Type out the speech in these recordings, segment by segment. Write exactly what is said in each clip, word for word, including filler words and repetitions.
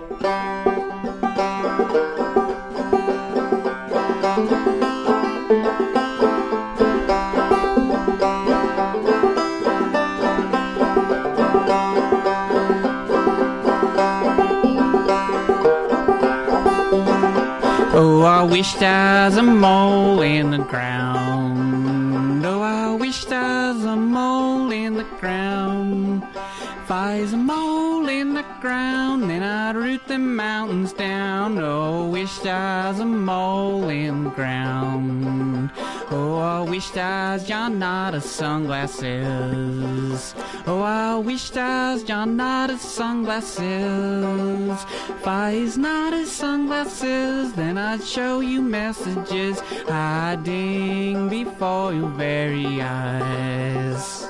Oh, I wish there's a mole in the ground. Oh, I wish there's a mole in the ground. If I was a mole in the ground, then I'd root the mountains down. Oh, I wish there's a mole in the ground. Oh, I wish there's John Nada's sunglasses. Oh, I wish there's John Nada's sunglasses. If I was Nada's sunglasses, then I'd show you messages hiding before your very eyes.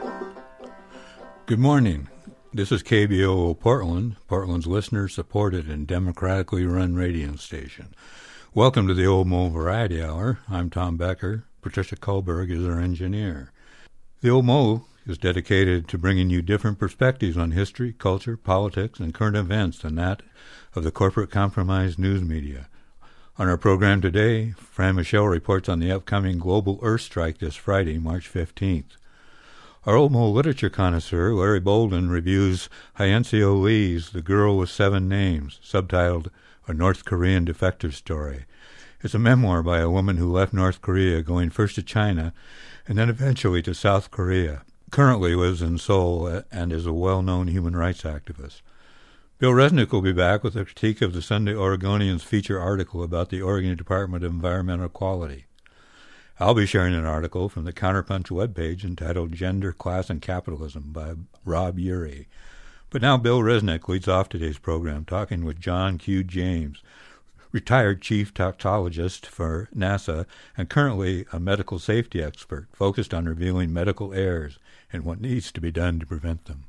Good morning. This is K B O O Portland, Portland's listener-supported and democratically run radio station. Welcome to the Old Mo Variety Hour. I'm Tom Becker. Patricia Kohlberg is our engineer. The Old Mo is dedicated to bringing you different perspectives on history, culture, politics, and current events than that of the corporate compromised news media. On our program today, Fran Michelle reports on the upcoming global Earth strike this Friday, March fifteenth. Our Old Mo literature connoisseur, Larry Bolden, reviews Hyencio Lee's The Girl with Seven Names, subtitled A North Korean Defector Story. It's a memoir by a woman who left North Korea, going first to China and then eventually to South Korea. Currently lives in Seoul and is a well-known human rights activist. Bill Resnick will be back with a critique of the Sunday Oregonian's feature article about the Oregon Department of Environmental Quality. I'll be sharing an article from the Counterpunch webpage entitled Gender, Class, and Capitalism by Rob Urey. But now Bill Resnick leads off today's program talking with John Q. James, retired chief toxicologist for NASA and currently a medical safety expert focused on revealing medical errors and what needs to be done to prevent them.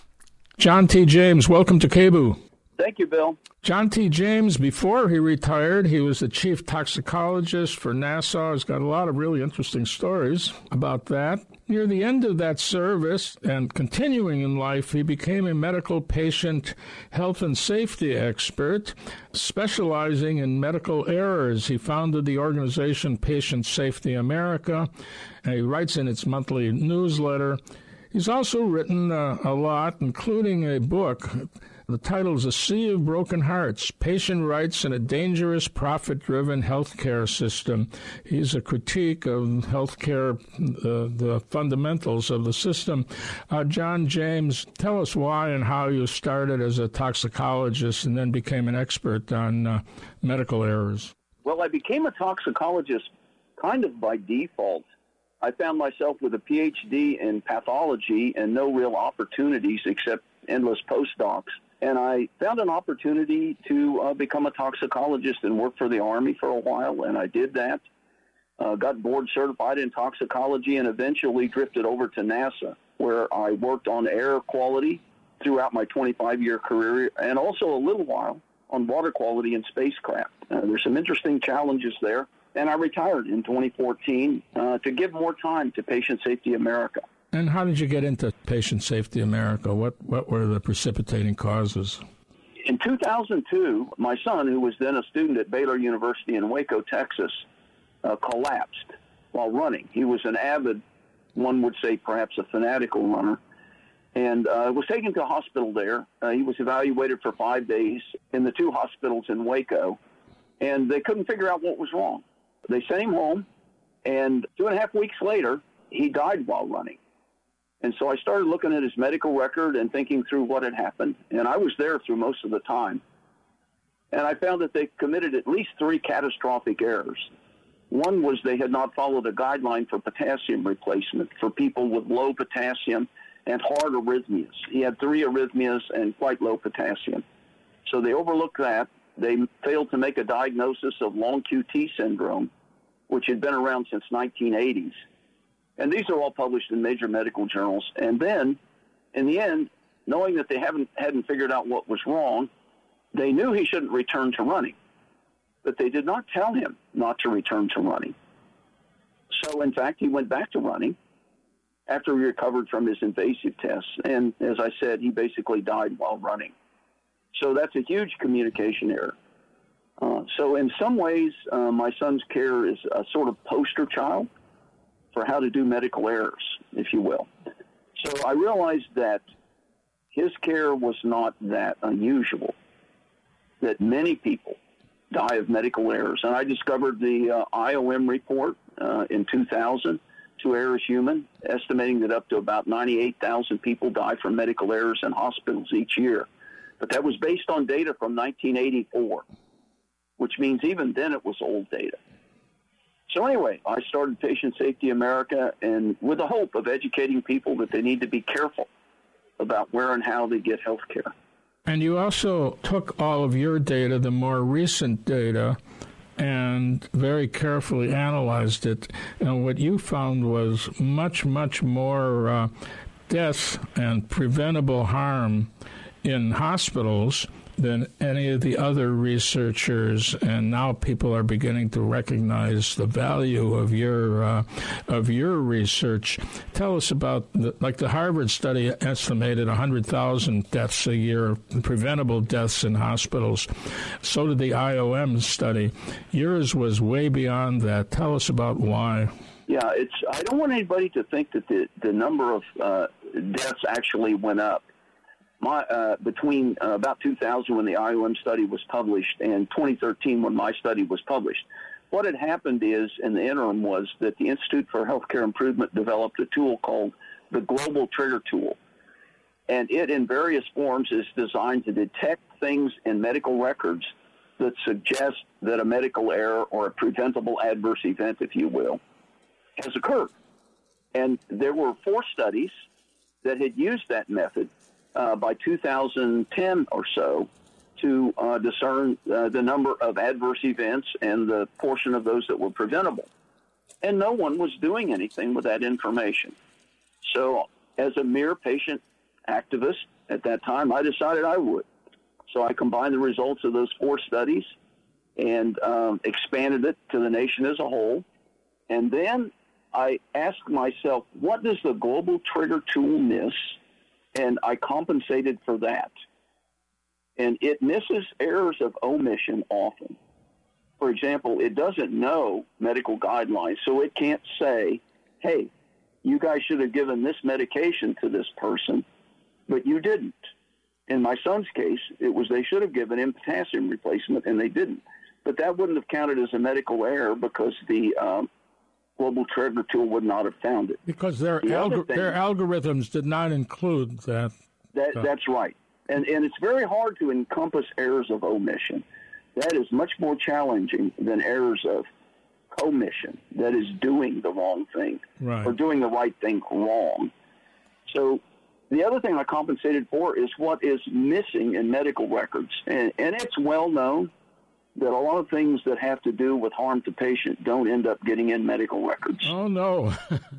John T. James, welcome to K B O O. Thank you, Bill. John T. James, before he retired, he was the chief toxicologist for NASA. He's got a lot of really interesting stories about that. Near the end of that service and continuing in life, he became a medical patient health and safety expert, specializing in medical errors. He founded the organization Patient Safety America, and he writes in its monthly newsletter. He's also written uh, a lot, including a book. The title is A Sea of Broken Hearts, Patient Rights in a Dangerous, Profit-Driven Healthcare System. He's a critique of healthcare, uh, the fundamentals of the system. Uh, John James, tell us why and how you started as a toxicologist and then became an expert on uh, medical errors. Well, I became a toxicologist kind of by default. I found myself with a P H D in pathology and no real opportunities except endless postdocs. And I found an opportunity to uh, become a toxicologist and work for the Army for a while, and I did that. Uh, got board certified in toxicology and eventually drifted over to NASA, where I worked on air quality throughout my twenty-five-year career and also a little while on water quality in spacecraft. Uh, there's some interesting challenges there. And I retired in twenty fourteen uh, to give more time to Patient Safety America. And how did you get into Patient Safety America? What what were the precipitating causes? In two thousand two, my son, who was then a student at Baylor University in Waco, Texas, uh, collapsed while running. He was an avid, one would say perhaps a fanatical runner, and uh, was taken to a hospital there. Uh, he was evaluated for five days in the two hospitals in Waco, and they couldn't figure out what was wrong. They sent him home, and two and a half weeks later, he died while running. And so I started looking at his medical record and thinking through what had happened, and I was there through most of the time. And I found that they committed at least three catastrophic errors. One was they had not followed a guideline for potassium replacement for people with low potassium and hard arrhythmias. He had three arrhythmias and quite low potassium. So they overlooked that. They failed to make a diagnosis of long Q T syndrome, which had been around since nineteen eighties. And these are all published in major medical journals. And then, in the end, knowing that they haven't hadn't figured out what was wrong, they knew he shouldn't return to running. But they did not tell him not to return to running. So, in fact, he went back to running after he recovered from his invasive tests. And as I said, he basically died while running. So that's a huge communication error. Uh, so in some ways, uh, my son's care is a sort of poster child for how to do medical errors, if you will. So I realized that his care was not that unusual, that many people die of medical errors. And I discovered the uh, I O M report uh, in two thousand, Two Errors Human, estimating that up to about ninety-eight thousand people die from medical errors in hospitals each year. But that was based on data from nineteen eighty-four, which means even then it was old data. So anyway, I started Patient Safety America, and with the hope of educating people that they need to be careful about where and how they get health care. And you also took all of your data, the more recent data, and very carefully analyzed it. And what you found was much, much more uh, death and preventable harm in hospitals than any of the other researchers, and now people are beginning to recognize the value of your uh, of your research. Tell us about, the, like the Harvard study estimated one hundred thousand deaths a year, preventable deaths in hospitals. So did the I O M study. Yours was way beyond that. Tell us about why. Yeah, it's. I don't want anybody to think that the, the number of uh, deaths actually went up. My, uh, between uh, about two thousand when the I O M study was published and twenty thirteen when my study was published, what had happened is, in the interim, was that the Institute for Healthcare Improvement developed a tool called the Global Trigger Tool. And it, in various forms, is designed to detect things in medical records that suggest that a medical error or a preventable adverse event, if you will, has occurred. And there were four studies that had used that method Uh, by two thousand ten or so to uh, discern uh, the number of adverse events and the portion of those that were preventable. And no one was doing anything with that information. So as a mere patient activist at that time, I decided I would. So I combined the results of those four studies and um, expanded it to the nation as a whole. And then I asked myself, what does the Global Trigger Tool miss? And I compensated for that. And it misses errors of omission often. For example, it doesn't know medical guidelines, so it can't say, hey, you guys should have given this medication to this person, but you didn't. In my son's case, it was they should have given him potassium replacement, and they didn't. But that wouldn't have counted as a medical error because the um, Global Trigger Tool would not have found it. Because their the algor- thing, their algorithms did not include that. that uh, that's right. And and it's very hard to encompass errors of omission. That is much more challenging than errors of commission, that is doing the wrong thing right. or doing the right thing wrong. So the other thing I compensated for is what is missing in medical records. And, and it's well known that a lot of things that have to do with harm to patient don't end up getting in medical records. Oh, no.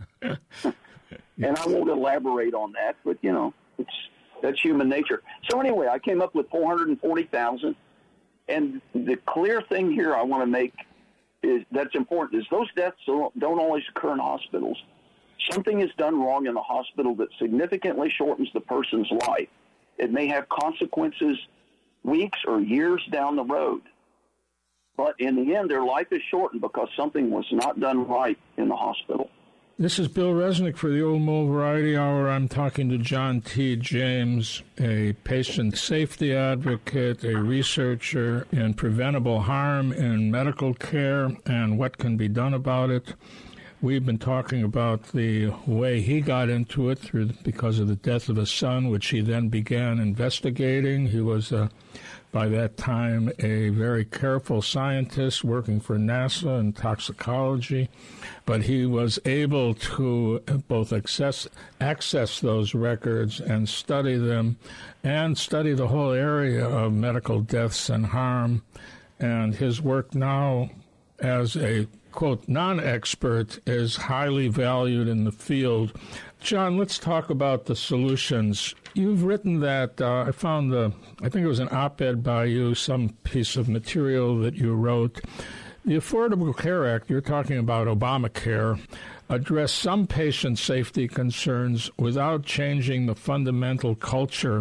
And I won't elaborate on that, but, you know, it's that's human nature. So anyway, I came up with four hundred forty thousand. And the clear thing here I want to make is that's important is those deaths don't, don't always occur in hospitals. Something is done wrong in the hospital that significantly shortens the person's life. It may have consequences weeks or years down the road. But in the end, their life is shortened because something was not done right in the hospital. This is Bill Resnick for the Old Mole Variety Hour. I'm talking to John T. James, a patient safety advocate, a researcher in preventable harm in medical care and what can be done about it. We've been talking about the way he got into it through because of the death of his son, which he then began investigating. He was, uh, by that time, a very careful scientist working for NASA in toxicology, but he was able to both access, access those records and study them and study the whole area of medical deaths and harm. And his work now as a quote, non-expert is highly valued in the field. John, let's talk about the solutions. You've written that, uh, I found the, I think it was an op-ed by you, some piece of material that you wrote. The Affordable Care Act, you're talking about Obamacare, addressed some patient safety concerns without changing the fundamental culture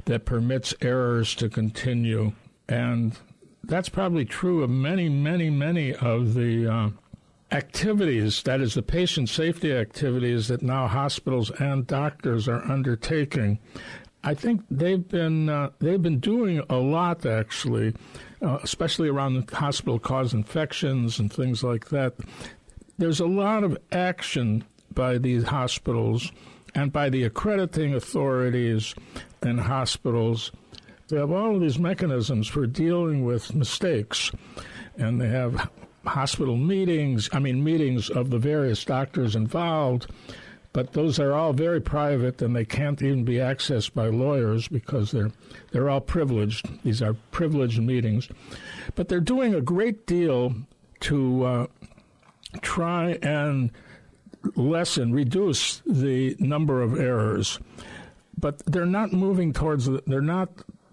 that permits errors to continue. And that's probably true of many, many, many of the uh, activities, that is, the patient safety activities that now hospitals and doctors are undertaking. I think they've been uh, they've been doing a lot, actually, uh, especially around the hospital-caused infections and things like that. There's a lot of action by these hospitals and by the accrediting authorities in hospitals. They have all of these mechanisms for dealing with mistakes, and they have hospital meetings, I mean meetings of the various doctors involved, but those are all very private, and they can't even be accessed by lawyers because they're they're all privileged. These are privileged meetings. But they're doing a great deal to uh, try and lessen, reduce the number of errors. But they're not moving towards, the, they're not,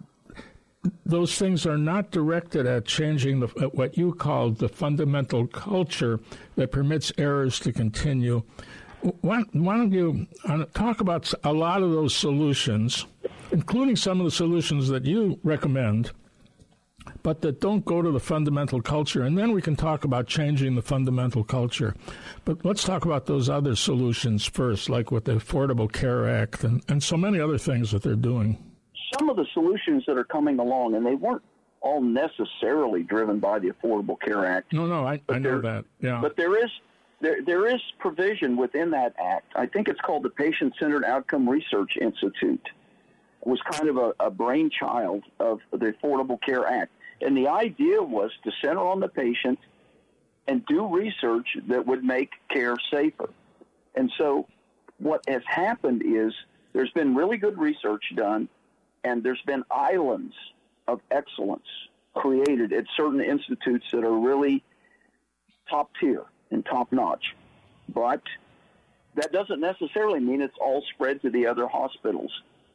those things are not directed at changing the, at what you called the fundamental culture that permits errors to continue. Why, why don't you uh, talk about a lot of those solutions, including some of the solutions that you recommend, but that don't go to the fundamental culture, and then we can talk about changing the fundamental culture. But let's talk about those other solutions first, like with the Affordable Care Act and, and so many other things that they're doing. Some of the solutions that are coming along, and they weren't all necessarily driven by the Affordable Care Act. No, no, I, I know that, yeah. But there is there there is provision within that act. I think it's called the Patient-Centered Outcome Research Institute. It was kind of a, a brainchild of the Affordable Care Act. And the idea was to center on the patient and do research that would make care safer. And so what has happened is there's been really good research done, and there's been islands of excellence created at certain institutes that are really top tier and top notch. But that doesn't necessarily mean it's all spread to the other hospitals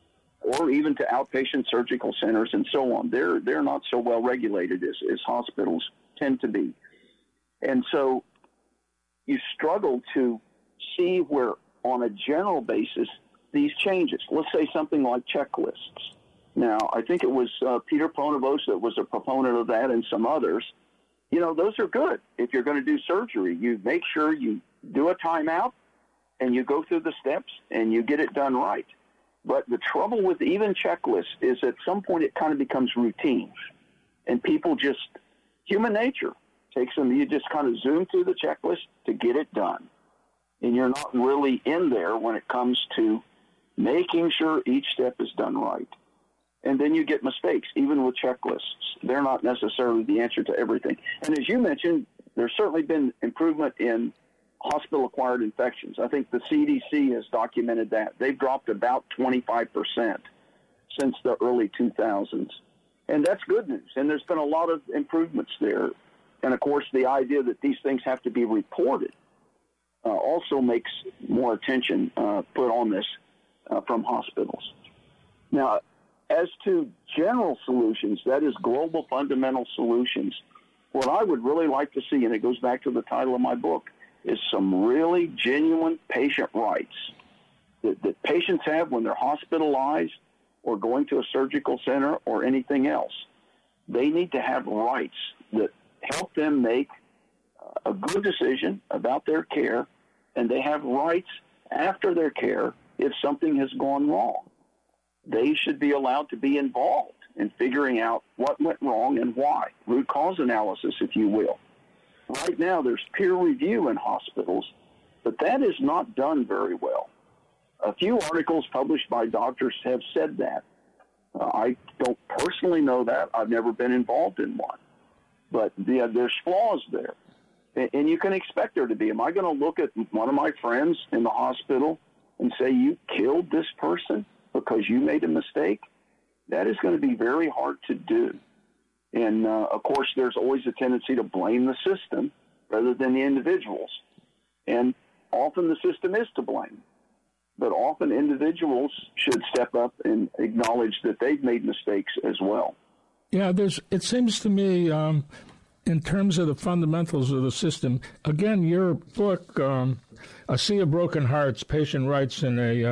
or even to outpatient surgical centers and so on. They're they're not so well regulated as, as hospitals tend to be. And so you struggle to see where, on a general basis, these changes, let's say something like checklists. Now, I think it was uh, Peter Pronovost that was a proponent of that, and some others. You know, those are good. If you're going to do surgery, you make sure you do a timeout and you go through the steps and you get it done right. But the trouble with even checklists is at some point it kind of becomes routine. And people just, human nature takes them, you just kind of zoom through the checklist to get it done. And you're not really in there when it comes to making sure each step is done right. And then you get mistakes, even with checklists. They're not necessarily the answer to everything. And as you mentioned, there's certainly been improvement in hospital-acquired infections. I think the C D C has documented that. They've dropped about twenty-five percent since the early two thousands. And that's good news. And there's been a lot of improvements there. And, of course, the idea that these things have to be reported uh, also makes more attention uh, put on this uh, from hospitals. Now, as to general solutions, that is global fundamental solutions, what I would really like to see, and it goes back to the title of my book, is some really genuine patient rights that, that patients have when they're hospitalized or going to a surgical center or anything else. They need to have rights that help them make a good decision about their care, and they have rights after their care if something has gone wrong. They should be allowed to be involved in figuring out what went wrong and why, root cause analysis, if you will. Right now, there's peer review in hospitals, but that is not done very well. A few articles published by doctors have said that. Uh, I don't personally know that. I've never been involved in one. But the, uh, there's flaws there, and, and you can expect there to be. Am I going to look at one of my friends in the hospital and say, you killed this person because you made a mistake? That is going to be very hard to do. And, uh, of course, there's always a tendency to blame the system rather than the individuals. And often the system is to blame. But often individuals should step up and acknowledge that they've made mistakes as well. Yeah, there's. It seems to me, um, in terms of the fundamentals of the system, again, your book, um, A Sea of Broken Hearts, Patient Rights in a uh,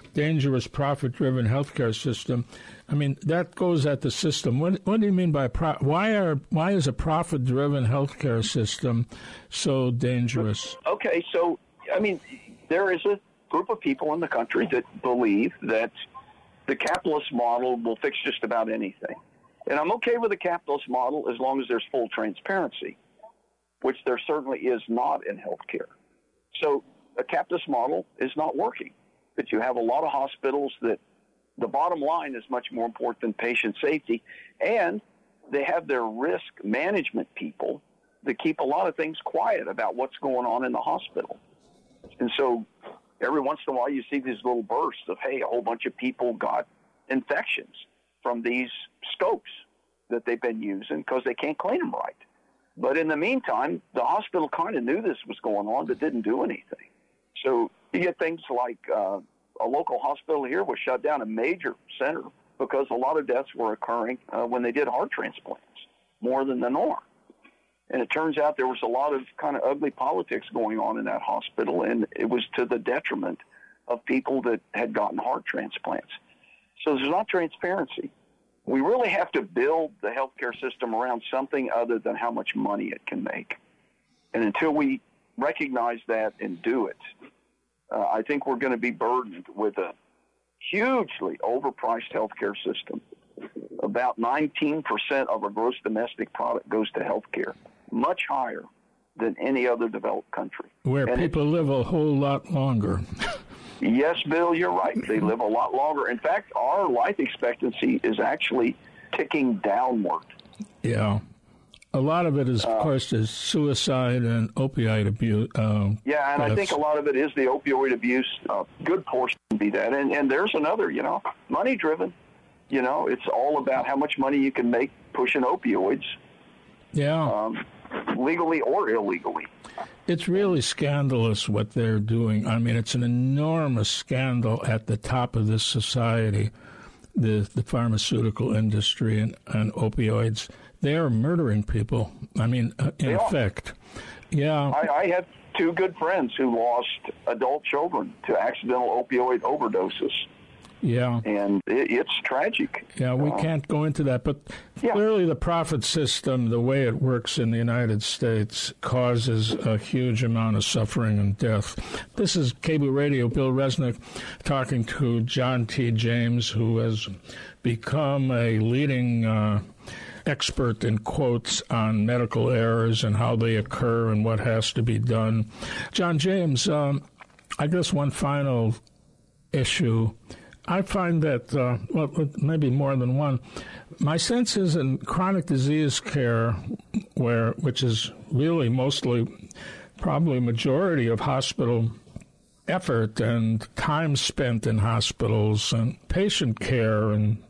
dangerous, profit-driven healthcare system. I mean, that goes at the system. What, what do you mean by pro- why are why is a profit-driven healthcare system so dangerous? Okay, so I mean, there is a group of people in the country that believe that the capitalist model will fix just about anything. And I'm okay with the capitalist model as long as there's full transparency, which there certainly is not in healthcare. So a capitalist model is not working. That you have a lot of hospitals that the bottom line is much more important than patient safety, and they have their risk management people that keep a lot of things quiet about what's going on in the hospital. And so every once in a while you see these little bursts of, hey, a whole bunch of people got infections from these scopes that they've been using because they can't clean them right. But in the meantime, the hospital kind of knew this was going on but didn't do anything. So you get things like uh, a local hospital here was shut down, a major center, because a lot of deaths were occurring uh, when they did heart transplants, more than the norm. And it turns out there was a lot of kind of ugly politics going on in that hospital, and it was to the detriment of people that had gotten heart transplants. So there's not transparency. We really have to build the healthcare system around something other than how much money it can make. And until we recognize that and do it, uh, I think we're going to be burdened with a hugely overpriced healthcare system. About nineteen percent of our gross domestic product goes to healthcare, much higher than any other developed country. Where and people live a whole lot longer. Yes, Bill, you're right. They live a lot longer. In fact, our life expectancy is actually ticking downward. Yeah. A lot of it is, of uh, course, is suicide and opioid abuse. Uh, yeah, and I think a lot of it is the opioid abuse. A good portion would be that. And, and there's another, you know, money-driven. You know, it's all about how much money you can make pushing opioids. Yeah. Um, legally or illegally. It's really scandalous what they're doing. I mean, it's an enormous scandal at the top of this society, the the pharmaceutical industry and, and opioids. They are murdering people. I mean, uh, in effect. Yeah. I, I have two good friends who lost adult children to accidental opioid overdoses. Yeah. And it, it's tragic. Yeah, we uh, can't go into that. But yeah. Clearly the profit system, the way it works in the United States, causes a huge amount of suffering and death. This is K B Radio. Bill Resnick talking to John T. James, who has become a leading uh, expert in quotes on medical errors and how they occur and what has to be done. John James, um, I guess one final issue. I find that, uh, well, maybe more than one. My sense is in chronic disease care, where which is really mostly, probably majority of hospital effort and time spent in hospitals and patient care and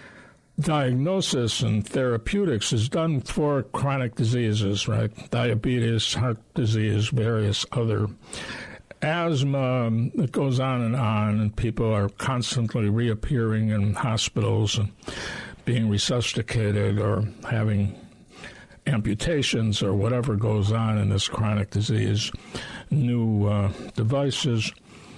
diagnosis and therapeutics is done for chronic diseases, right? Diabetes, heart disease, various other asthma, it goes on and on, and people are constantly reappearing in hospitals and being resuscitated or having amputations or whatever goes on in this chronic disease, new uh, devices.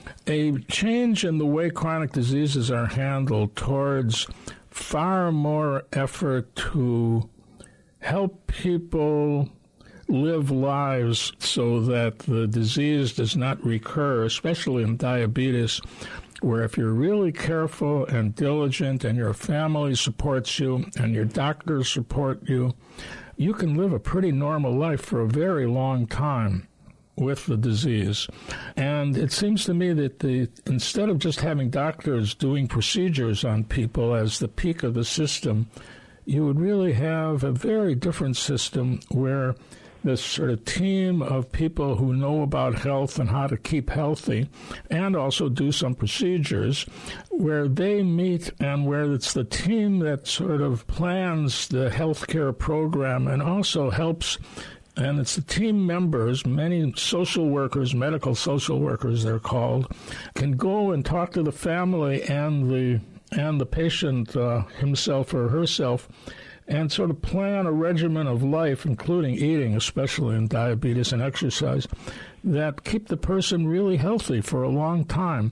A change in the way chronic diseases are handled towards far more effort to help people live lives so that the disease does not recur, especially in diabetes, where if you're really careful and diligent and your family supports you and your doctors support you, you can live a pretty normal life for a very long time with the disease. And it seems to me that the instead of just having doctors doing procedures on people as the peak of the system, you would really have a very different system where this sort of team of people who know about health and how to keep healthy and also do some procedures where they meet and where it's the team that sort of plans the healthcare program and also helps. And it's the team members, many social workers, medical social workers they're called, can go and talk to the family and the and the patient uh, himself or herself and sort of plan a regimen of life, including eating, especially in diabetes, and exercise, that keep the person really healthy for a long time.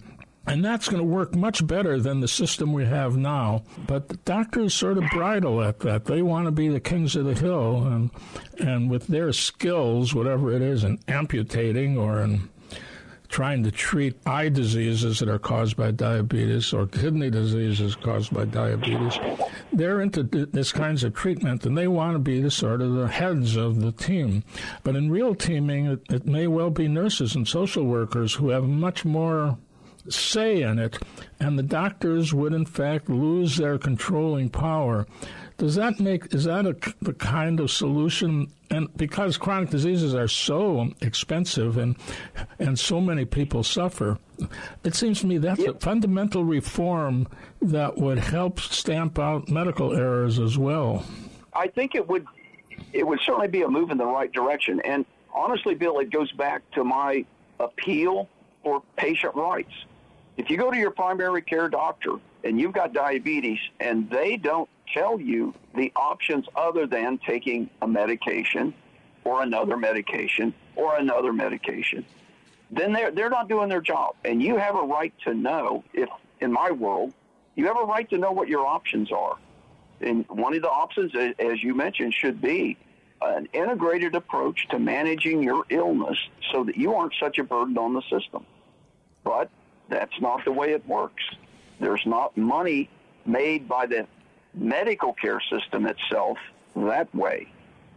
And that's going to work much better than the system we have now. But the doctors sort of bridle at that. They want to be the kings of the hill. And, and with their skills, whatever it is, in amputating or in trying to treat eye diseases that are caused by diabetes or kidney diseases caused by diabetes, they're into this kinds of treatment, and they want to be the sort of the heads of the team. But in real teaming, it, it may well be nurses and social workers who have much more say in it, and the doctors would in fact lose their controlling power. Does that make, is that a, the kind of solution? And because chronic diseases are so expensive and and so many people suffer, it seems to me that's yep. a fundamental reform that would help stamp out medical errors as well. I think it would it would certainly be a move in the right direction. And honestly, Bill, it goes back to my appeal for patient rights. If you go to your primary care doctor and you've got diabetes and they don't tell you the options other than taking a medication or another medication or another medication, then they're, they're not doing their job. And you have a right to know, if in my world, you have a right to know what your options are. And one of the options, as you mentioned, should be an integrated approach to managing your illness so that you aren't such a burden on the system. But that's not the way it works. There's not money made by the medical care system itself that way.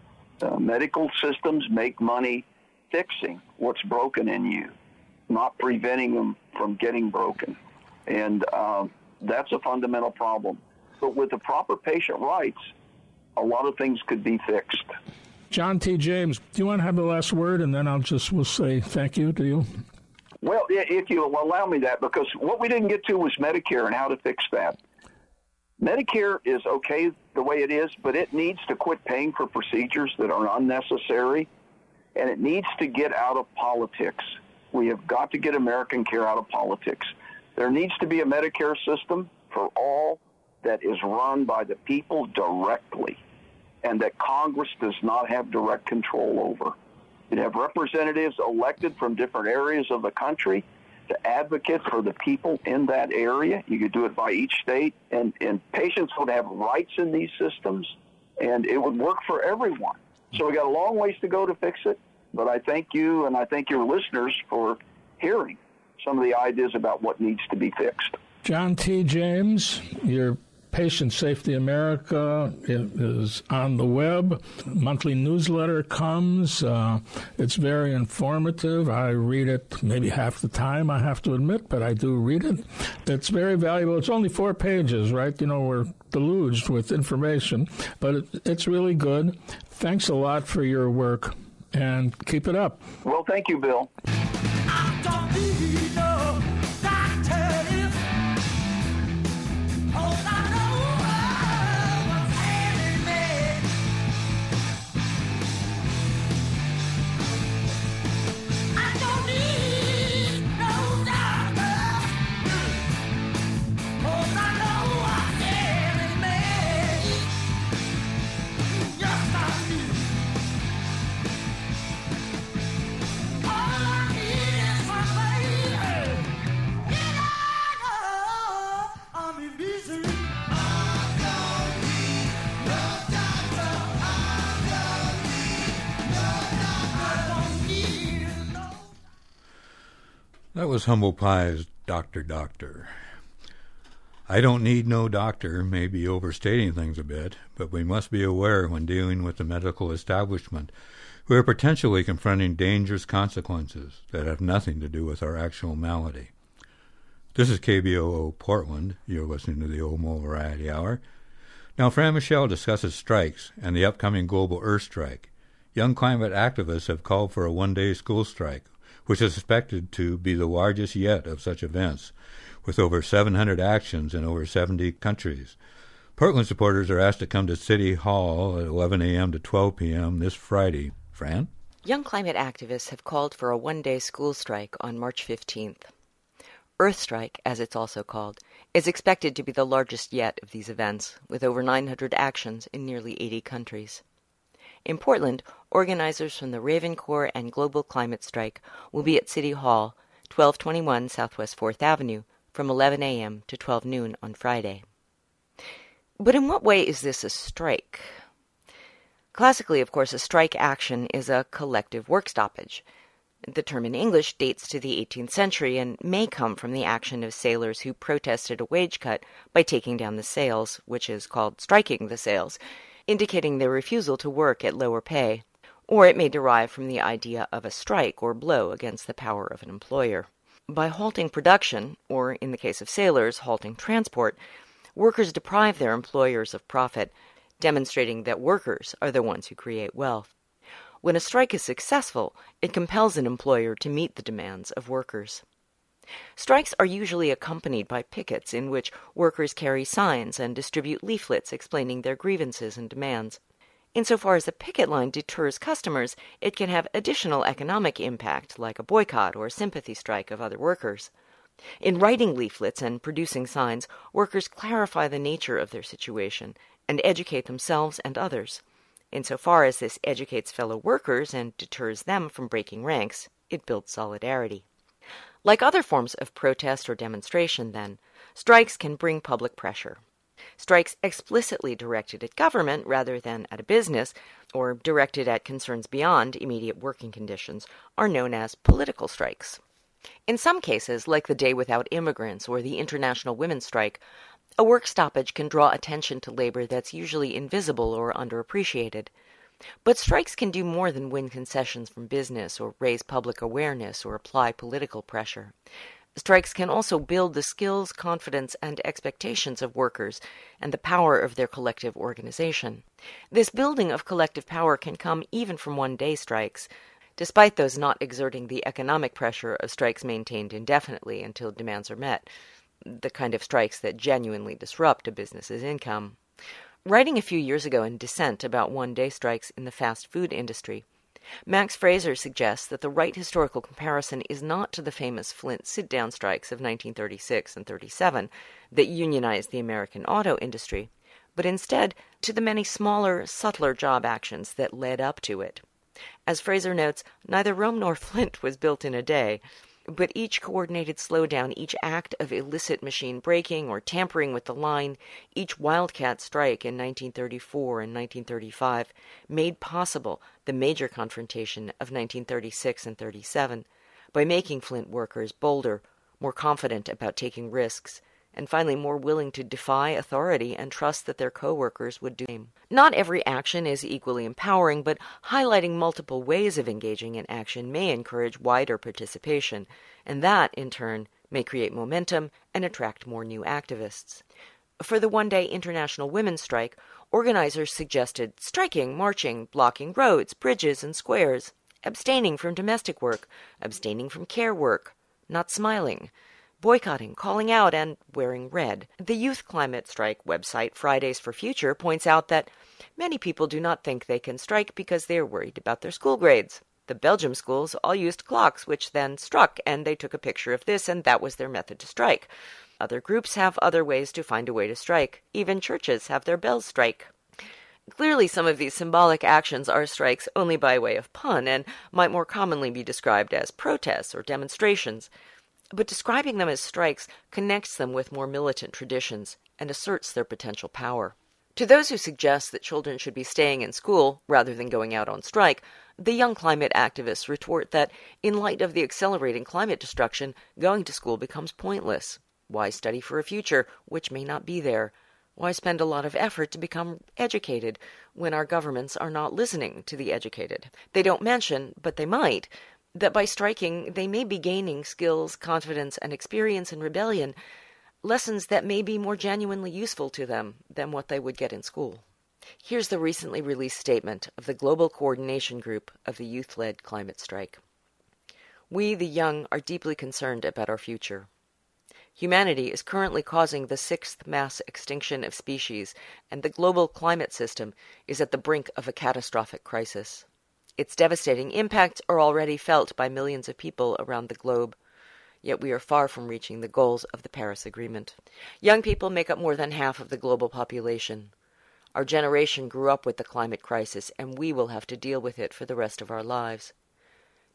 Uh, medical systems make money fixing what's broken in you, not preventing them from getting broken. And um, that's a fundamental problem. But with the proper patient rights, a lot of things could be fixed. John T. James, do you want to have the last word, and then I'll just will say thank you to you? Well, if you'll allow me that, because what we didn't get to was Medicare and how to fix that. Medicare is okay the way it is, but it needs to quit paying for procedures that are unnecessary, and it needs to get out of politics. We have got to get American care out of politics. There needs to be a Medicare system for all that is run by the people directly, and that Congress does not have direct control over. You'd have representatives elected from different areas of the country to advocate for the people in that area. You could do it by each state, and, and patients would have rights in these systems, and it would work for everyone. So we got a long ways to go to fix it, but I thank you and I thank your listeners for hearing some of the ideas about what needs to be fixed. John T. James, your Patient Safety America is on the web. Monthly newsletter comes. Uh, it's very informative. I read it maybe half the time, I have to admit, but I do read it. It's very valuable. It's only four pages, right? You know, we're deluged with information, but it, it's really good. Thanks a lot for your work, and keep it up. Well, thank you, Bill. I don't need no doctor. All I That was Humble Pie's Doctor Doctor. I don't need no doctor may be overstating things a bit, but we must be aware when dealing with the medical establishment who are potentially confronting dangerous consequences that have nothing to do with our actual malady. This is K B O O Portland. You're listening to the O M O Variety Hour. Now, Fran Michelle discusses strikes and the upcoming global Earth strike. Young climate activists have called for a one-day school strike, which is expected to be the largest yet of such events, with over seven hundred actions in over seventy countries. Portland supporters are asked to come to City Hall at eleven a.m. to twelve p.m. this Friday. Fran? Young climate activists have called for a one-day school strike on March fifteenth. Earth Strike, as it's also called, is expected to be the largest yet of these events, with over nine hundred actions in nearly eighty countries. In Portland, organizers from the Raven Corps and Global Climate Strike will be at City Hall, twelve twenty-one Southwest fourth Avenue, from eleven a.m. to twelve noon on Friday. But in what way is this a strike? Classically, of course, a strike action is a collective work stoppage. The term in English dates to the eighteenth century and may come from the action of sailors who protested a wage cut by taking down the sails, which is called striking the sails, indicating their refusal to work at lower pay. Or it may derive from the idea of a strike or blow against the power of an employer. By halting production, or in the case of sailors, halting transport, workers deprive their employers of profit, demonstrating that workers are the ones who create wealth. When a strike is successful, it compels an employer to meet the demands of workers. Strikes are usually accompanied by pickets in which workers carry signs and distribute leaflets explaining their grievances and demands. Insofar as a picket line deters customers, it can have additional economic impact, like a boycott or sympathy strike of other workers. In writing leaflets and producing signs, workers clarify the nature of their situation and educate themselves and others. Insofar as this educates fellow workers and deters them from breaking ranks, it builds solidarity. Like other forms of protest or demonstration, then, strikes can bring public pressure. Strikes explicitly directed at government rather than at a business, or directed at concerns beyond immediate working conditions, are known as political strikes. In some cases, like the Day Without Immigrants or the International Women's Strike, a work stoppage can draw attention to labor that's usually invisible or underappreciated. But strikes can do more than win concessions from business or raise public awareness or apply political pressure. Strikes can also build the skills, confidence, and expectations of workers and the power of their collective organization. This building of collective power can come even from one-day strikes, despite those not exerting the economic pressure of strikes maintained indefinitely until demands are met, the kind of strikes that genuinely disrupt a business's income. Writing a few years ago in Dissent about one-day strikes in the fast food industry, Max Fraser suggests that the right historical comparison is not to the famous Flint sit-down strikes of nineteen thirty-six and thirty-seven that unionized the American auto industry, but instead to the many smaller, subtler job actions that led up to it. As Fraser notes, neither Rome nor Flint was built in a day, but each coordinated slowdown, each act of illicit machine breaking or tampering with the line, each wildcat strike in nineteen thirty-four and nineteen thirty-five made possible the major confrontation of nineteen thirty-six and thirty-seven by making Flint workers bolder, more confident about taking risks, and finally more willing to defy authority and trust that their co-workers would do the same. Not every action is equally empowering, but highlighting multiple ways of engaging in action may encourage wider participation, and that, in turn, may create momentum and attract more new activists. For the one-day International Women's Strike, organizers suggested striking, marching, blocking roads, bridges, and squares, abstaining from domestic work, abstaining from care work, not smiling, boycotting, calling out, and wearing red. The Youth Climate Strike website Fridays for Future points out that many people do not think they can strike because they are worried about their school grades. The Belgium schools all used clocks, which then struck, and they took a picture of this, and that was their method to strike. Other groups have other ways to find a way to strike. Even churches have their bells strike. Clearly, some of these symbolic actions are strikes only by way of pun, and might more commonly be described as protests or demonstrations. But describing them as strikes connects them with more militant traditions and asserts their potential power. To those who suggest that children should be staying in school rather than going out on strike, the young climate activists retort that, in light of the accelerating climate destruction, going to school becomes pointless. Why study for a future which may not be there? Why spend a lot of effort to become educated when our governments are not listening to the educated? They don't mention, but they might, that by striking they may be gaining skills, confidence, and experience in rebellion, lessons that may be more genuinely useful to them than what they would get in school. Here's the recently released statement of the Global Coordination Group of the Youth-Led Climate Strike. We, the young, are deeply concerned about our future. Humanity is currently causing the sixth mass extinction of species, and the global climate system is at the brink of a catastrophic crisis. Its devastating impacts are already felt by millions of people around the globe, yet we are far from reaching the goals of the Paris Agreement. Young people make up more than half of the global population. Our generation grew up with the climate crisis, and we will have to deal with it for the rest of our lives.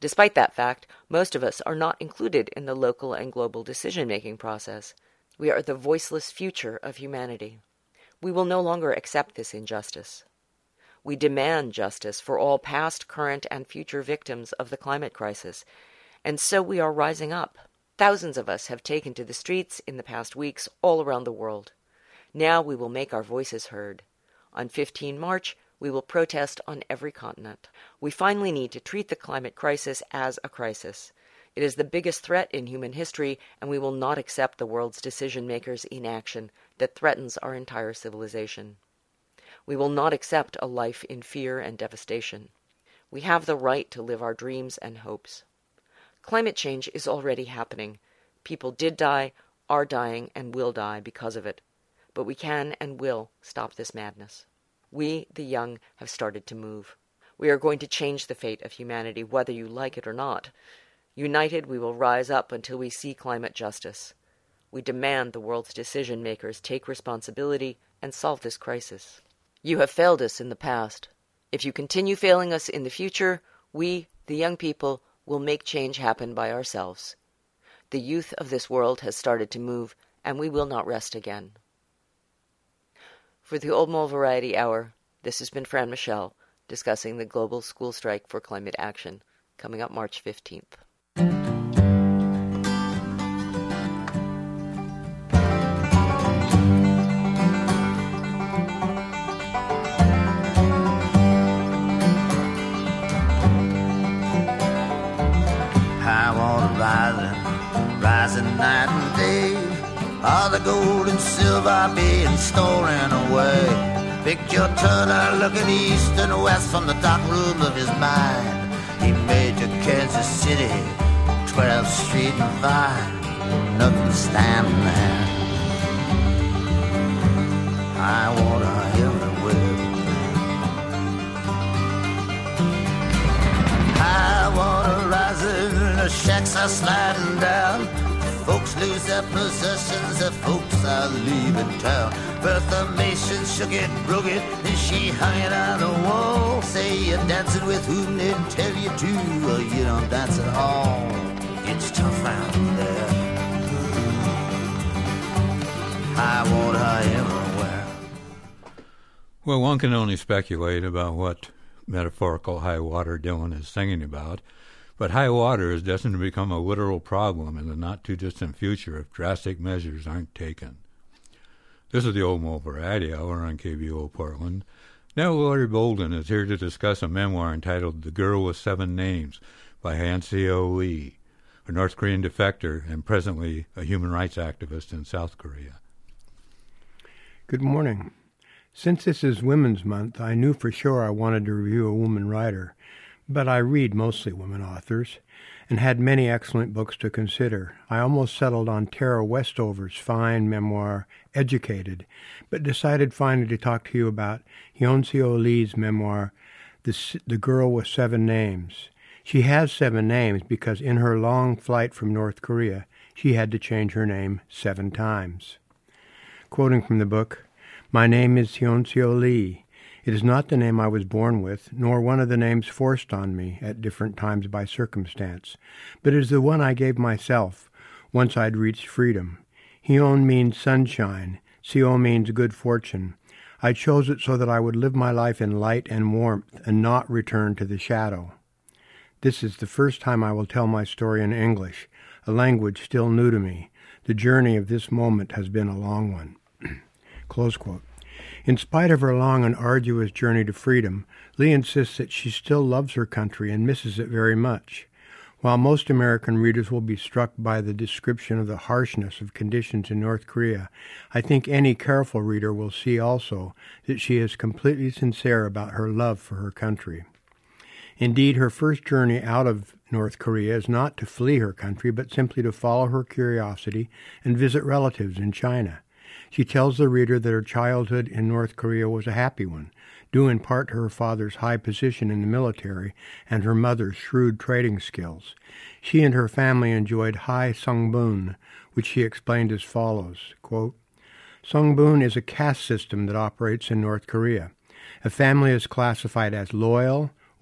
Despite that fact, most of us are not included in the local and global decision-making process. We are the voiceless future of humanity. We will no longer accept this injustice. We demand justice for all past, current, and future victims of the climate crisis, and so we are rising up. Thousands of us have taken to the streets in the past weeks all around the world. Now we will make our voices heard. On the fifteenth of March, we will protest on every continent. We finally need to treat the climate crisis as a crisis. It is the biggest threat in human history, and we will not accept the world's decision-makers' inaction that threatens our entire civilization. We will not accept a life in fear and devastation. We have the right to live our dreams and hopes. Climate change is already happening. People did die, are dying, and will die because of it. But we can and will stop this madness. We, the young, have started to move. We are going to change the fate of humanity, whether you like it or not. United, we will rise up until we see climate justice. We demand the world's decision-makers take responsibility and solve this crisis. You have failed us in the past. If you continue failing us in the future, we, the young people, will make change happen by ourselves. The youth of this world has started to move, and we will not rest again. For the Old Mole Variety Hour, this has been Fran Michelle, discussing the global school strike for climate action, coming up March fifteenth. High water rising, rising night and day. All the gold and silver being stolen away. Victor Turner looking east and west from the dark room of his mind. He made to Kansas City, twelfth Street and Vine. Nothing standing there. High water everywhere. High water rising, the shacks are sliding down. Folks lose their possessions, the folks are leaving town. Bertha Mason shook it, broke it, and she hung it on the wall. Say you're dancing with whom they tell you to, or you don't dance at all. It's tough round there. High water everywhere. Well, one can only speculate about what metaphorical high water Dylan is singing about. But high water is destined to become a literal problem in the not-too-distant future if drastic measures aren't taken. This is the Old Mole Variety Hour on K B O Portland. Now Laurie Bolden is here to discuss a memoir entitled The Girl with Seven Names by Hanseo Lee, a North Korean defector and presently a human rights activist in South Korea. Good morning. Since this is Women's Month, I knew for sure I wanted to review a woman writer. But I read mostly women authors, and had many excellent books to consider. I almost settled on Tara Westover's fine memoir, Educated, but decided finally to talk to you about Hanseo Lee's memoir, the, the Girl with Seven Names. She has seven names because in her long flight from North Korea, she had to change her name seven times. Quoting from the book, "My name is Hanseo Lee. It is not the name I was born with, nor one of the names forced on me at different times by circumstance, but it is the one I gave myself once I'd reached freedom. Hyon means sunshine. Seo means good fortune. I chose it so that I would live my life in light and warmth and not return to the shadow. This is the first time I will tell my story in English, a language still new to me. The journey of this moment has been a long one." Close quote. In spite of her long and arduous journey to freedom, Lee insists that she still loves her country and misses it very much. While most American readers will be struck by the description of the harshness of conditions in North Korea, I think any careful reader will see also that she is completely sincere about her love for her country. Indeed, her first journey out of North Korea is not to flee her country, but simply to follow her curiosity and visit relatives in China. She tells the reader that her childhood in North Korea was a happy one, due in part to her father's high position in the military and her mother's shrewd trading skills. She and her family enjoyed high sungbun, which she explained as follows, quote, "Sungbun is a caste system that operates in North Korea. A family is classified as loyal,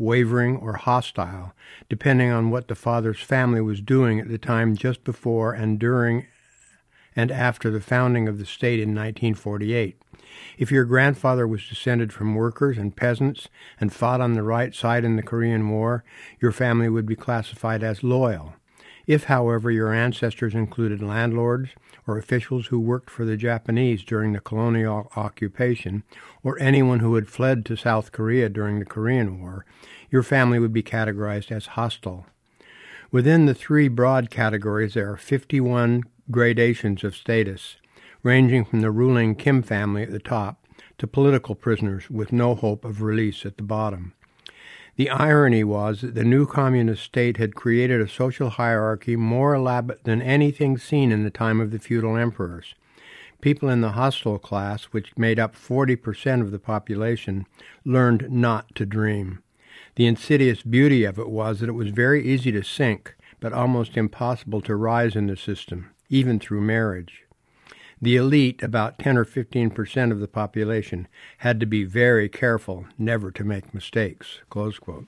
wavering, or hostile, depending on what the father's family was doing at the time just before and during and after the founding of the state in nineteen forty-eight. If your grandfather was descended from workers and peasants and fought on the right side in the Korean War, your family would be classified as loyal. If, however, your ancestors included landlords or officials who worked for the Japanese during the colonial occupation, or anyone who had fled to South Korea during the Korean War, your family would be categorized as hostile. Within the three broad categories, there are fifty-one gradations of status, ranging from the ruling Kim family at the top to political prisoners with no hope of release at the bottom. The irony was that the new communist state had created a social hierarchy more elaborate than anything seen in the time of the feudal emperors. People in the hostile class, which made up forty percent of the population, learned not to dream. The insidious beauty of it was that it was very easy to sink, but almost impossible to rise in the system, even through marriage. The elite, about ten or fifteen percent of the population, had to be very careful never to make mistakes." Close quote.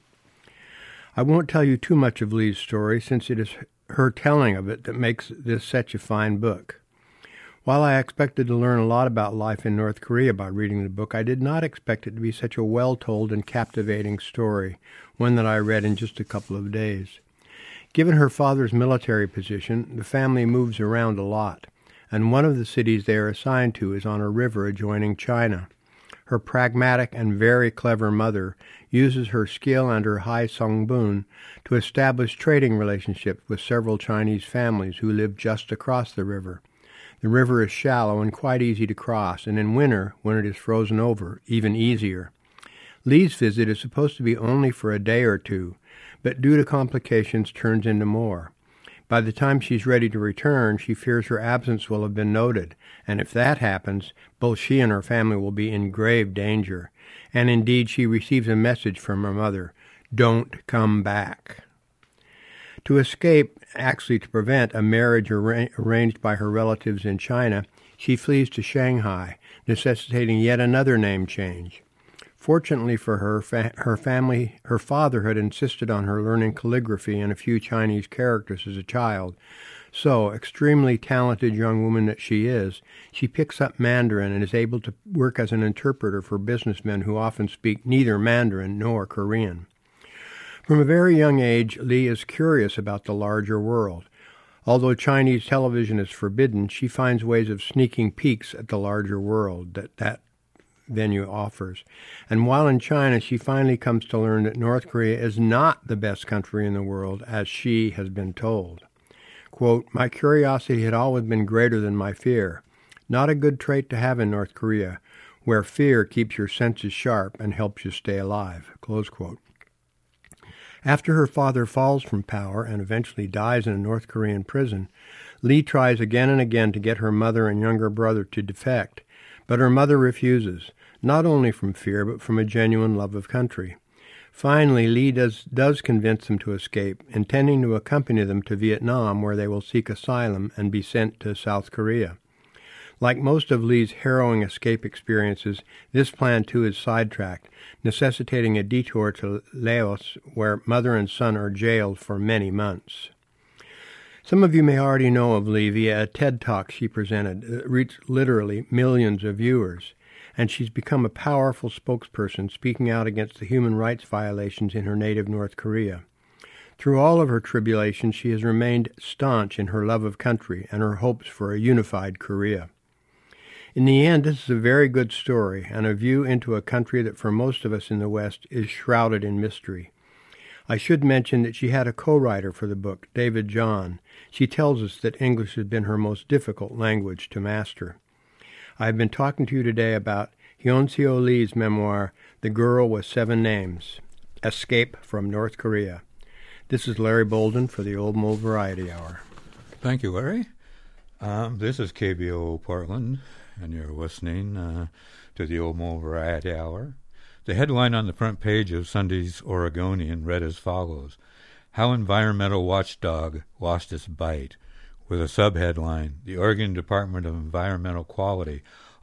I won't tell you too much of Lee's story, since it is her telling of it that makes this such a fine book. While I expected to learn a lot about life in North Korea by reading the book, I did not expect it to be such a well-told and captivating story, one that I read in just a couple of days. Given her father's military position, the family moves around a lot, and one of the cities they are assigned to is on a river adjoining China. Her pragmatic and very clever mother uses her skill and her high songbun to establish trading relationships with several Chinese families who live just across the river. The river is shallow and quite easy to cross, and in winter, when it is frozen over, even easier. Lee's visit is supposed to be only for a day or two, but due to complications turns into more. By the time she's ready to return, she fears her absence will have been noted, and if that happens, both she and her family will be in grave danger. And indeed, she receives a message from her mother, "Don't come back." To escape, actually to prevent, a marriage arra- arranged by her relatives in China, she flees to Shanghai, necessitating yet another name change. Fortunately for her, fa- her family, her father had insisted on her learning calligraphy and a few Chinese characters as a child. So, extremely talented young woman that she is, she picks up Mandarin and is able to work as an interpreter for businessmen who often speak neither Mandarin nor Korean. From a very young age, Lee is curious about the larger world. Although Chinese television is forbidden, she finds ways of sneaking peeks at the larger world that that venue offers. And while in China, she finally comes to learn that North Korea is not the best country in the world, as she has been told. Quote, "My curiosity had always been greater than my fear. Not a good trait to have in North Korea, where fear keeps your senses sharp and helps you stay alive." Close quote. After her father falls from power and eventually dies in a North Korean prison, Lee tries again and again to get her mother and younger brother to defect, but her mother refuses, not only from fear, but from a genuine love of country. Finally, Lee does, does convince them to escape, intending to accompany them to Vietnam, where they will seek asylum and be sent to South Korea. Like most of Lee's harrowing escape experiences, this plan too is sidetracked, necessitating a detour to Laos, where mother and son are jailed for many months. Some of you may already know of Lee via a TED Talk she presented that reached literally millions of viewers, and she's become a powerful spokesperson speaking out against the human rights violations in her native North Korea. Through all of her tribulations, she has remained staunch in her love of country and her hopes for a unified Korea. In the end, this is a very good story and a view into a country that for most of us in the West is shrouded in mystery. I should mention that she had a co-writer for the book, David John. She tells us that English has been her most difficult language to master. I have been talking to you today about Hyun-Seo Lee's memoir, The Girl with Seven Names, Escape from North Korea. This is Larry Bolden for the Old Mo Variety Hour. Thank you, Larry. Um, this is K B O Portland, and you're listening uh, to the Old Mo Variety Hour. The headline on the front page of Sunday's Oregonian read as follows: How Environmental Watchdog Lost Its Bite, with a subheadline, The Oregon Department of Environmental Quality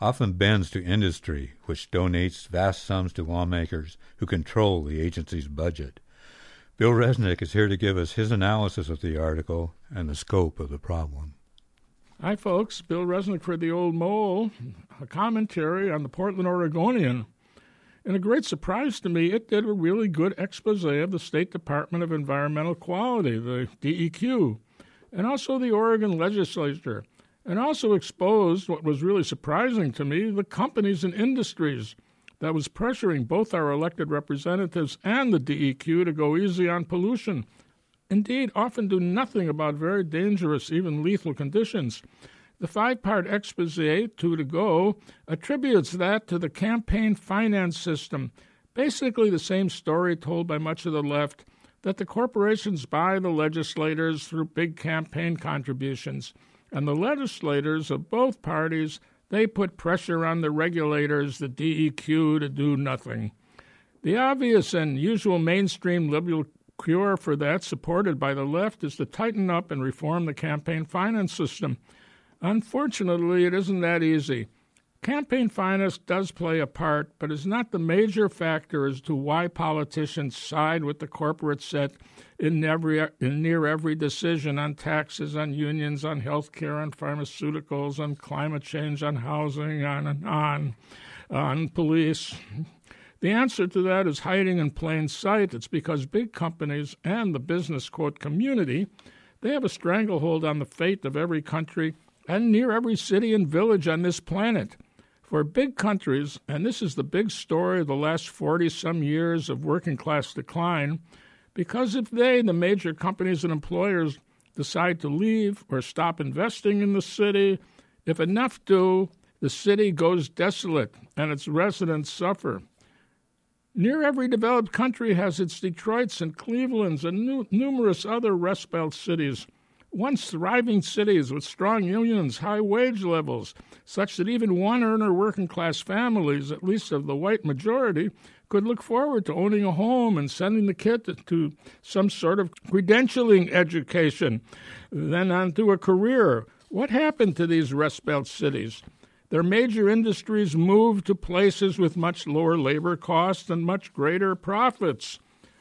often bends to industry, which donates vast sums to lawmakers who control the agency's budget. Bill Resnick is here to give us his analysis of the article and the scope of the problem. Hi, folks. Bill Resnick for The Old Mole, a commentary on the Portland Oregonian. And a great surprise to me, it did a really good expose of the State Department of Environmental Quality, the D E Q, and also the Oregon legislature, and also exposed what was really surprising to me, the companies and industries that was pressuring both our elected representatives and the D E Q to go easy on pollution. Indeed, often do nothing about very dangerous, even lethal conditions. The five-part expose, two to go, attributes that to the campaign finance system, basically the same story told by much of the left, that the corporations buy the legislators through big campaign contributions, and the legislators of both parties, they put pressure on the regulators, the D E Q, to do nothing. The obvious and usual mainstream liberal cure for that, supported by the left, is to tighten up and reform the campaign finance system. Unfortunately, it isn't that easy. Campaign finance does play a part, but is not the major factor as to why politicians side with the corporate set in, every, in near every decision on taxes, on unions, on health care, on pharmaceuticals, on climate change, on housing, on and on, on police. The answer to that is hiding in plain sight. It's because big companies and the business, quote, community, they have a stranglehold on the fate of every country and near every city and village on this planet. For big countries, and this is the big story of the last forty-some years of working-class decline, because if they, the major companies and employers, decide to leave or stop investing in the city, if enough do, the city goes desolate and its residents suffer. Near every developed country has its Detroits and Clevelands and nu- numerous other Rust Belt cities, once thriving cities with strong unions, high wage levels, such that even one-earner working-class families, at least of the white majority, could look forward to owning a home and sending the kid to, to some sort of credentialing education, then on to a career. What happened to these Rust Belt cities? Their major industries moved to places with much lower labor costs and much greater profits.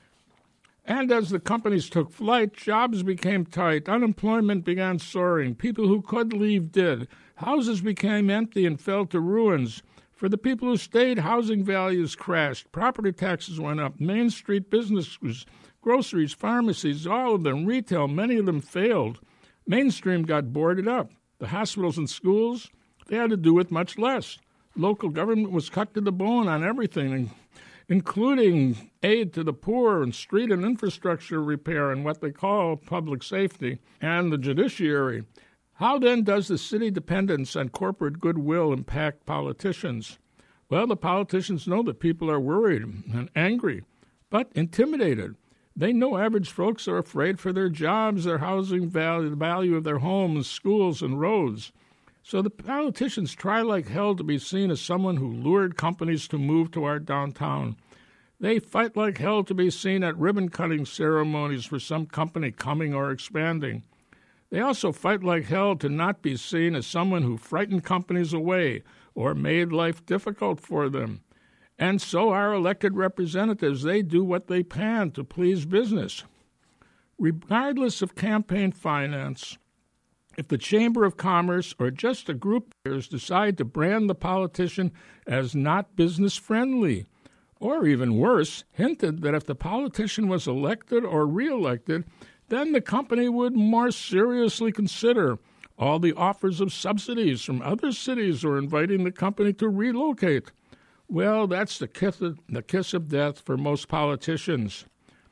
And as the companies took flight, jobs became tight, unemployment began soaring, people who could leave did, houses became empty and fell to ruins. For the people who stayed, housing values crashed, property taxes went up, Main Street businesses, groceries, pharmacies, all of them, retail, many of them failed. Mainstream got boarded up. The hospitals and schools, they had to do with much less. Local government was cut to the bone on everything, including aid to the poor and street and infrastructure repair and what they call public safety, and the judiciary. How then does the city dependence on corporate goodwill impact politicians? Well, the politicians know that people are worried and angry, but intimidated. They know average folks are afraid for their jobs, their housing value, the value of their homes, schools, and roads. So the politicians try like hell to be seen as someone who lured companies to move to our downtown. They fight like hell to be seen at ribbon-cutting ceremonies for some company coming or expanding. They also fight like hell to not be seen as someone who frightened companies away or made life difficult for them. And so our elected representatives, they do what they can to please business. Regardless of campaign finance, if the Chamber of Commerce or just a group of peers decide to brand the politician as not business-friendly, or even worse, hinted that if the politician was elected or reelected, then the company would more seriously consider all the offers of subsidies from other cities or inviting the company to relocate. Well, that's the kiss of, the kiss of death for most politicians.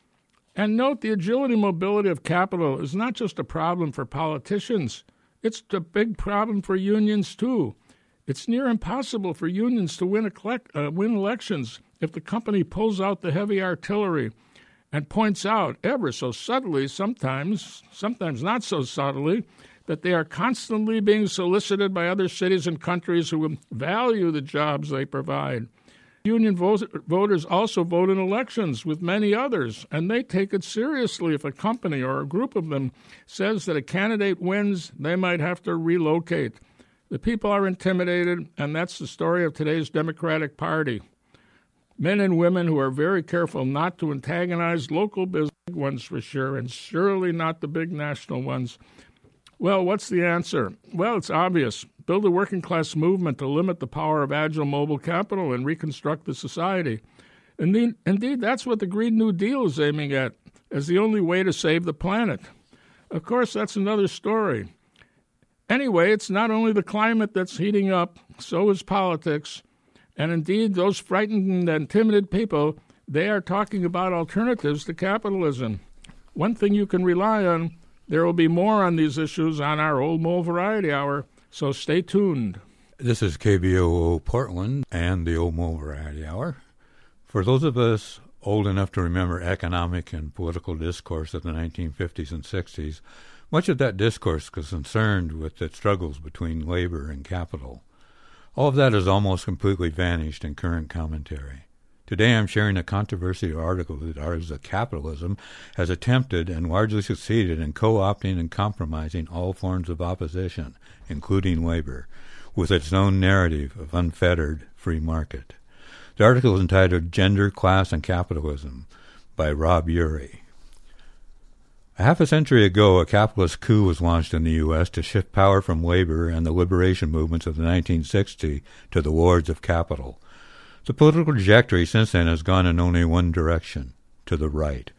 And note, the agility and mobility of capital is not just a problem for politicians. It's a big problem for unions, too. It's near impossible for unions to win, uh, win elections if the company pulls out the heavy artillery and points out ever so subtly, sometimes, sometimes not so subtly, that they are constantly being solicited by other cities and countries who value the jobs they provide. Union voters also vote in elections with many others, and they take it seriously if a company or a group of them says that a candidate wins, they might have to relocate. The people are intimidated, and that's the story of today's Democratic Party. Men and women who are very careful not to antagonize local business ones for sure, and surely not the big national ones. Well, what's the answer? Well, it's obvious. Build a working-class movement to limit the power of agile mobile capital and reconstruct the society. Indeed, indeed, that's what the Green New Deal is aiming at, as the only way to save the planet. Of course, that's another story. Anyway, it's not only the climate that's heating up, so is politics. And indeed, those frightened and timid people, they are talking about alternatives to capitalism. One thing you can rely on, there will be more on these issues on our Old Mole Variety Hour, so stay tuned. This is K B O O Portland and the Old Mole Variety Hour. For those of us old enough to remember economic and political discourse of the nineteen fifties and sixties, much of that discourse was concerned with the struggles between labor and capital. All of that has almost completely vanished in current commentary. Today I'm sharing a controversial article that argues that capitalism has attempted and largely succeeded in co-opting and compromising all forms of opposition, including labor, with its own narrative of unfettered free market. The article is entitled Gender, Class, and Capitalism by Rob Urey. A half a century ago, a capitalist coup was launched in the U S to shift power from labor and the liberation movements of the nineteen sixties to the lords of capital. The political trajectory since then has gone in only one direction, to the right.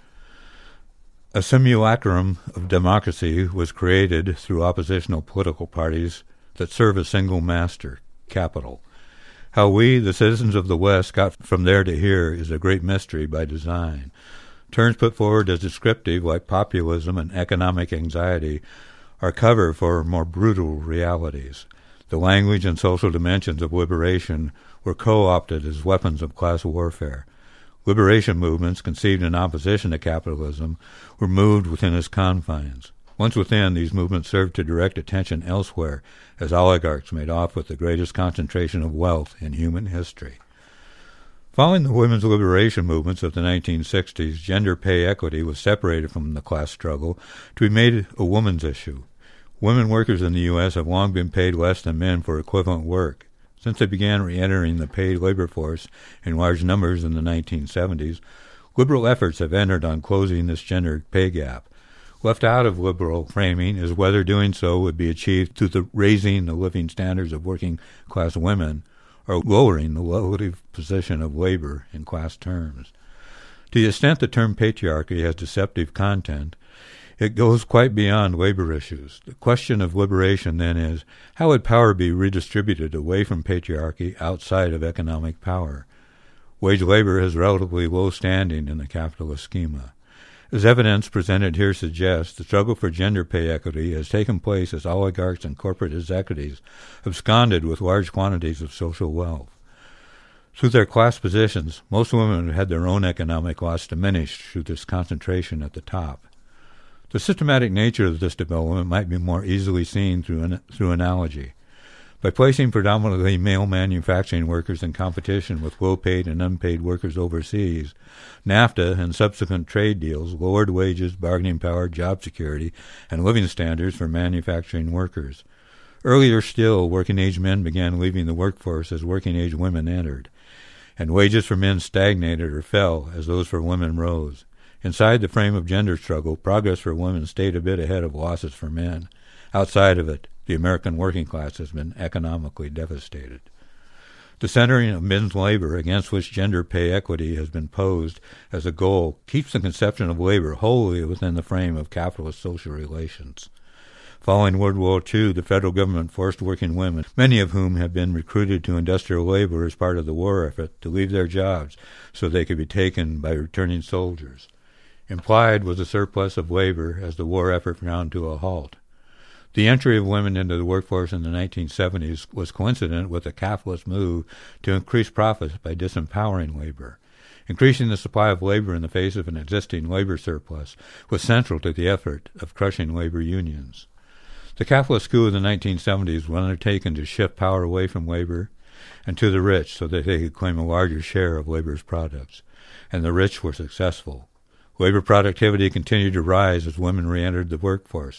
A simulacrum of democracy was created through oppositional political parties that serve a single master, capital. How we, the citizens of the West, got from there to here is a great mystery by design. Terms put forward as descriptive, like populism and economic anxiety, are cover for more brutal realities. The language and social dimensions of liberation were co-opted as weapons of class warfare. Liberation movements, conceived in opposition to capitalism, were moved within its confines. Once within, these movements served to direct attention elsewhere as oligarchs made off with the greatest concentration of wealth in human history. Following the women's liberation movements of the nineteen sixties, gender pay equity was separated from the class struggle to be made a woman's issue. Women workers in the U S have long been paid less than men for equivalent work. Since they began re-entering the paid labor force in large numbers in the nineteen seventies, liberal efforts have entered on closing this gender pay gap. Left out of liberal framing is whether doing so would be achieved through the raising the living standards of working-class women or lowering the relative position of labor in class terms. To the extent the term patriarchy has deceptive content, it goes quite beyond labor issues. The question of liberation, then, is how would power be redistributed away from patriarchy outside of economic power? Wage labor has relatively low standing in the capitalist schema. As evidence presented here suggests, the struggle for gender pay equity has taken place as oligarchs and corporate executives absconded with large quantities of social wealth. Through their class positions, most women have had their own economic loss diminished through this concentration at the top. The systematic nature of this development might be more easily seen through an, through analogy. By placing predominantly male manufacturing workers in competition with low-paid and unpaid workers overseas, NAFTA and subsequent trade deals lowered wages, bargaining power, job security, and living standards for manufacturing workers. Earlier still, working-age men began leaving the workforce as working-age women entered, and wages for men stagnated or fell as those for women rose. Inside the frame of gender struggle, progress for women stayed a bit ahead of losses for men. Outside of it, the American working class has been economically devastated. The centering of men's labor against which gender pay equity has been posed as a goal keeps the conception of labor wholly within the frame of capitalist social relations. Following World War Two, the federal government forced working women, many of whom had been recruited to industrial labor as part of the war effort, to leave their jobs so they could be taken by returning soldiers. Implied was a surplus of labor as the war effort ground to a halt. The entry of women into the workforce in the nineteen seventies was coincident with a capitalist move to increase profits by disempowering labor. Increasing the supply of labor in the face of an existing labor surplus was central to the effort of crushing labor unions. The capitalist coup of the nineteen seventies was undertaken to shift power away from labor and to the rich so that they could claim a larger share of labor's products. And the rich were successful. Labor productivity continued to rise as women re-entered the workforce.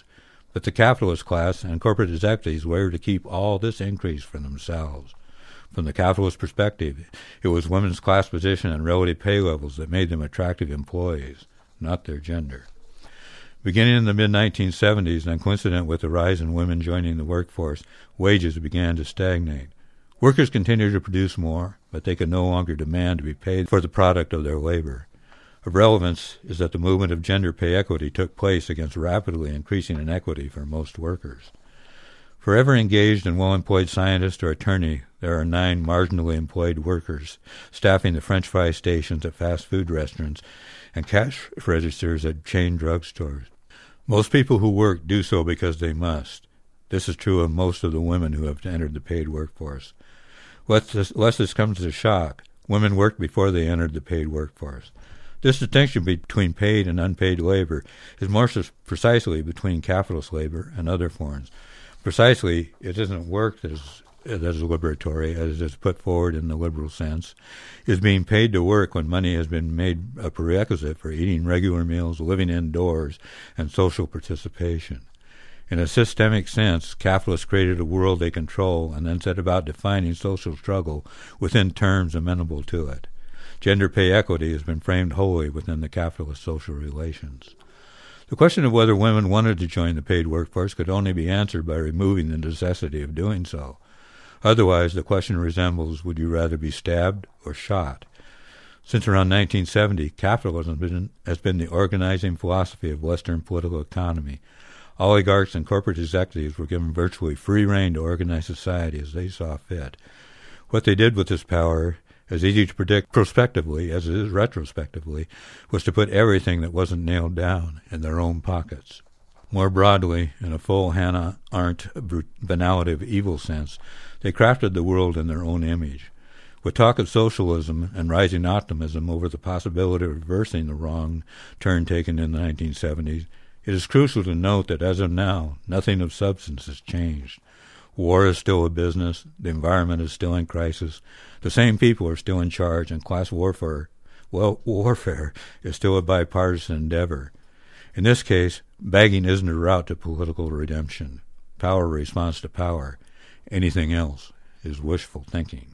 But the capitalist class and corporate executives were to keep all this increase for themselves. From the capitalist perspective, it was women's class position and relative pay levels that made them attractive employees, not their gender. Beginning in the mid nineteen seventies and coincident with the rise in women joining the workforce, wages began to stagnate. Workers continued to produce more, but they could no longer demand to be paid for the product of their labor. Of relevance is that the movement of gender pay equity took place against rapidly increasing inequity for most workers. For every engaged and well-employed scientist or attorney, there are nine marginally employed workers staffing the French fry stations at fast food restaurants and cash registers at chain drugstores. Most people who work do so because they must. This is true of most of the women who have entered the paid workforce. Lest this, lest this comes as a shock, women worked before they entered the paid workforce. This distinction between paid and unpaid labor is more precisely between capitalist labor and other forms. Precisely, it isn't work that is, that is liberatory, as is put forward in the liberal sense. It is being paid to work when money has been made a prerequisite for eating regular meals, living indoors, and social participation. In a systemic sense, capitalists created a world they control and then set about defining social struggle within terms amenable to it. Gender pay equity has been framed wholly within the capitalist social relations. The question of whether women wanted to join the paid workforce could only be answered by removing the necessity of doing so. Otherwise, the question resembles, would you rather be stabbed or shot? Since around nineteen seventy, capitalism has been, has been the organizing philosophy of Western political economy. Oligarchs and corporate executives were given virtually free rein to organize society as they saw fit. What they did with this power, as easy to predict prospectively as it is retrospectively, was to put everything that wasn't nailed down in their own pockets. More broadly, in a full Hannah Arendt banality of evil sense, they crafted the world in their own image. With talk of socialism and rising optimism over the possibility of reversing the wrong turn taken in the nineteen seventies, it is crucial to note that as of now, nothing of substance has changed. War is still a business, the environment is still in crisis, the same people are still in charge, and class warfare, well, warfare is still a bipartisan endeavor. In this case, begging isn't a route to political redemption. Power responds to power. Anything else is wishful thinking.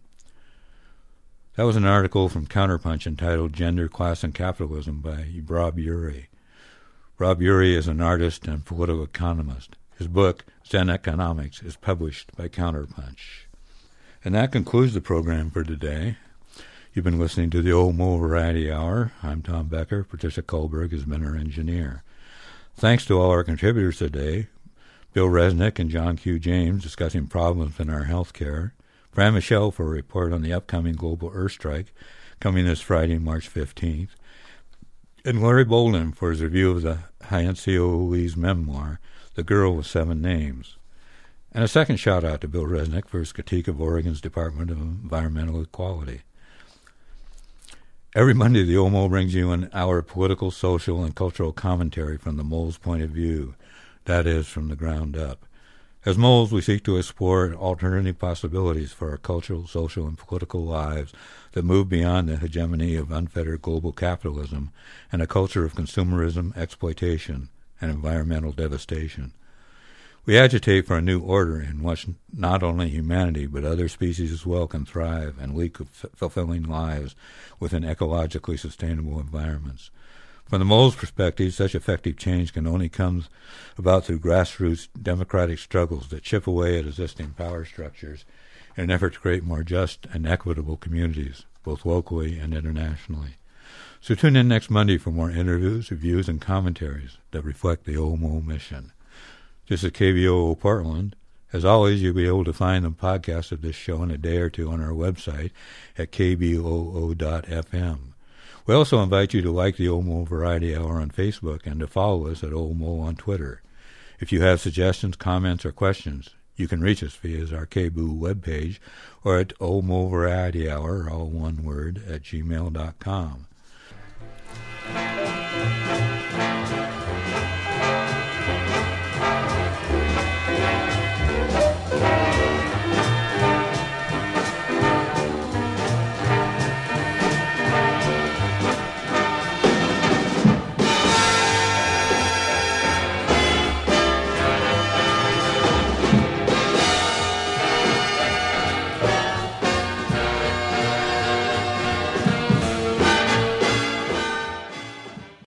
That was an article from Counterpunch entitled Gender, Class, and Capitalism by Rob Urey. Rob Urey is an artist and political economist. His book, Zen Economics, is published by Counterpunch. And that concludes the program for today. You've been listening to the Old Mo Variety Hour. I'm Tom Becker. Patricia Kohlberg has been our engineer. Thanks to all our contributors today, Bill Resnick and John Q. James discussing problems in our health care, Fran Michelle for a report on the upcoming global Earth strike coming this Friday, March fifteenth, and Larry Bolden for his review of the Hyancio Lee's memoir, The Girl with Seven Names. And a second shout-out to Bill Resnick for his critique of Oregon's Department of Environmental Equality. Every Monday, the O M O brings you an hour of political, social, and cultural commentary from the Moles' point of view, that is, from the ground up. As Moles, we seek to explore alternative possibilities for our cultural, social, and political lives that move beyond the hegemony of unfettered global capitalism and a culture of consumerism, exploitation, and environmental devastation. We agitate for a new order in which not only humanity but other species as well can thrive and lead f- fulfilling lives within ecologically sustainable environments. From the Moles' perspective, such effective change can only come about through grassroots democratic struggles that chip away at existing power structures in an effort to create more just and equitable communities, both locally and internationally. So tune in next Monday for more interviews, reviews, and commentaries that reflect the O M O mission. This is K B O O Portland. As always, you'll be able to find the podcast of this show in a day or two on our website at k b o o dot f m. We also invite you to like the O M O Variety Hour on Facebook and to follow us at O M O on Twitter. If you have suggestions, comments, or questions, you can reach us via our K B O O webpage or at O M O Variety Hour, all one word, at gmail dot com.